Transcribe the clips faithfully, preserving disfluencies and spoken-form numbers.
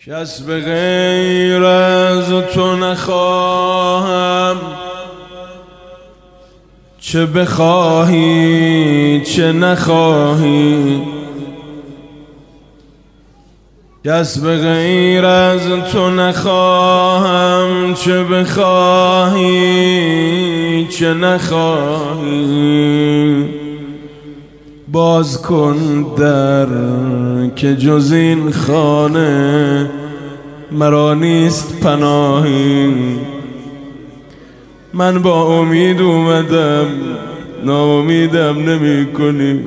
کس به غیر از تو نخواهم، چه بخواهی چه نخواهی. کس به غیر از تو نخواهم، چه بخواهی چه نخواهی. باز کن در که جز این خانه مرا نیست پناهی. من با امید اومدم، ناامیدم نمی کنی.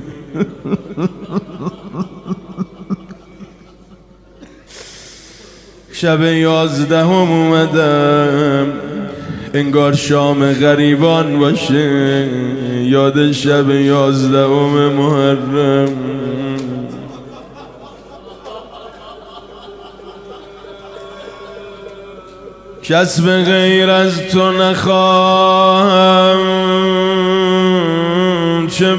شب یازدهم اومدم، انگار شام غریبان باشه، یاد شب یازدهم محرم. کس به غیر از تو نخواهم، چه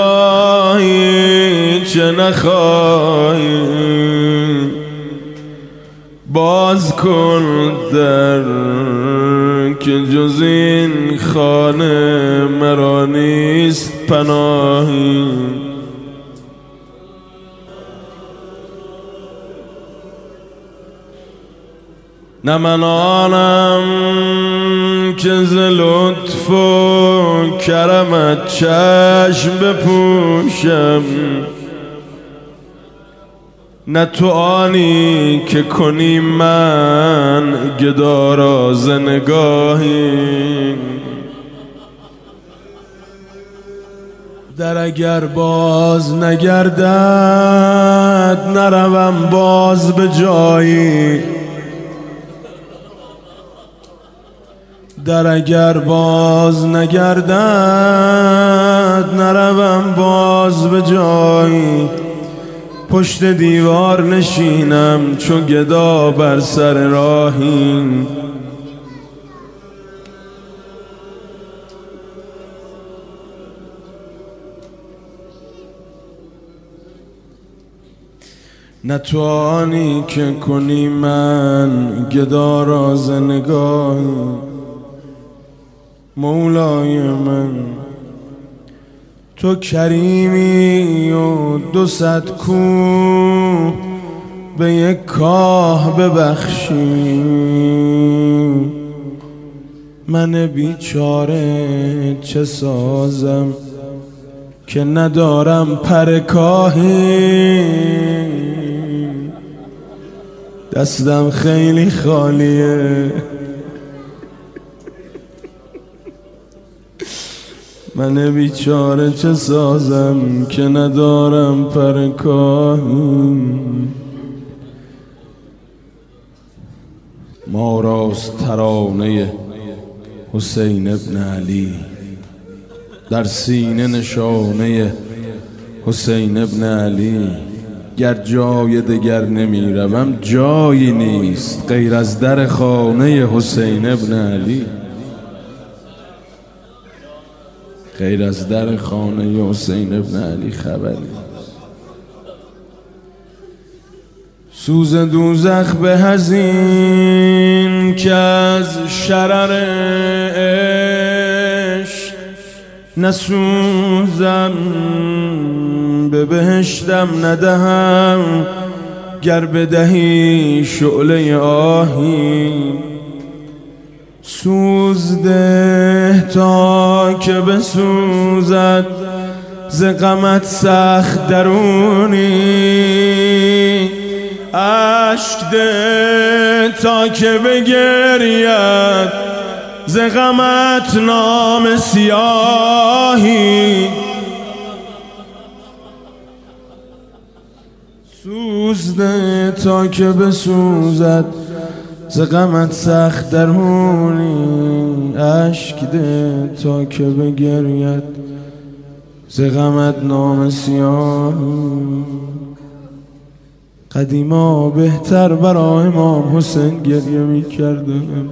بخواهی چه نخواهی. باز کن در که جز این خانه مرا نیست پناهی. نه من آنم که ز لطف و کرمت چشم بپوشم، نه تو آنی که کنی من گدا را ز نگاهی. در اگر باز نگردد نروم باز به جایی. در اگر باز نگردد نروم باز به جایی. پشت دیوار نشینم چو گدا بر سر راهی. نه تو آنی که کنی من گدا را ز نگاهی. مولای من تو کریمی و دو صد کوه به یک کاه ببخشی. من بیچاره چه سازم که ندارم پر کاهی. دستم خیلی خالیه، من بیچاره چه سازم که ندارم پر کاهی. ما راست ترانه حسین ابن علی، در سینه نشانه حسین ابن علی. گر جای دگر نمی روم جایی نیست غیر از در خانه حسین ابن علی. غیر از در خانه حسین ابن علی خبری. سوز دوزخ به هزین که از شرر عشق نسوزم، به بهشتم ندهم گر بدهی شعله آهی. سوز ده تا که بسوزد ز غمت سخت درونی. اشک ده تا که بگرید ز غمت نام سیاهی. سوز ده تا که بسوزد ز غمت سخت درونی. اشک ده تا که بگرید ز غمت نام سیاهی. قدیما بهتر برای امام حسین گریه می کردم،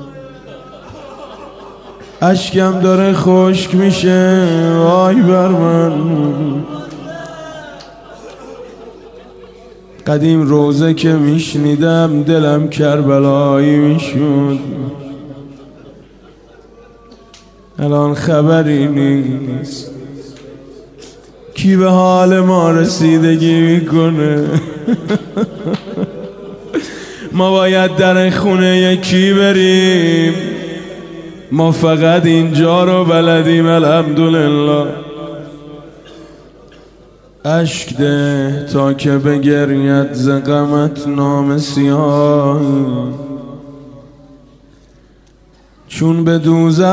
اشکم داره خشک میشه وای بر من. قدیم روزه که میشنیدم دلم کربلایی میشد، الان خبری نیست. کی به حال ما رسیدگی میکنه؟ ما باید در خونه یکی بریم، ما فقط اینجا رو بلدیم. الحمدلله. اشک ده تا که بگرید ز غمت نام سیاهی، چون به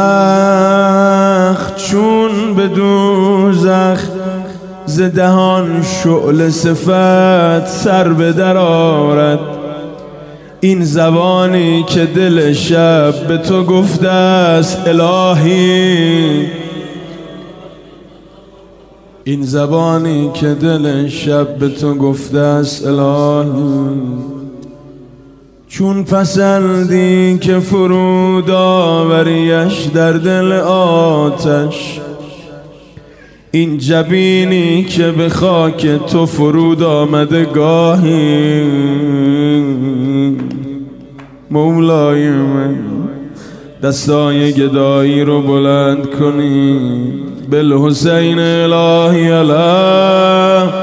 دوزخ چون به دوزخ ز دهان شعله صفت سر به در آرد. این زبانی که دل شب به تو گفته است الهی، این زبانی که دل شب به تو گفته است الهی. چون پسندی که فرود آوریش در دل آتش، این جبینی که به خاک تو فرود آمده گاهی. مولای من دستای گدایی رو بلند کنی، بالحسین الهی علیه